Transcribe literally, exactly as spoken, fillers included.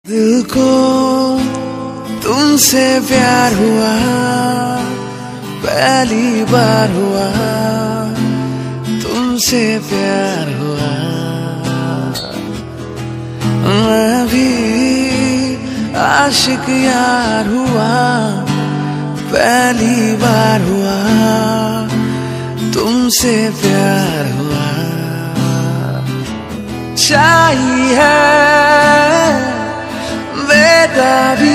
दिल को तुमसे प्यार हुआ, पहली बार हुआ तुमसे प्यार हुआ। मैं भी आशिक यार हुआ, पहली बार हुआ तुमसे प्यार हुआ। चाहिए बेटा भी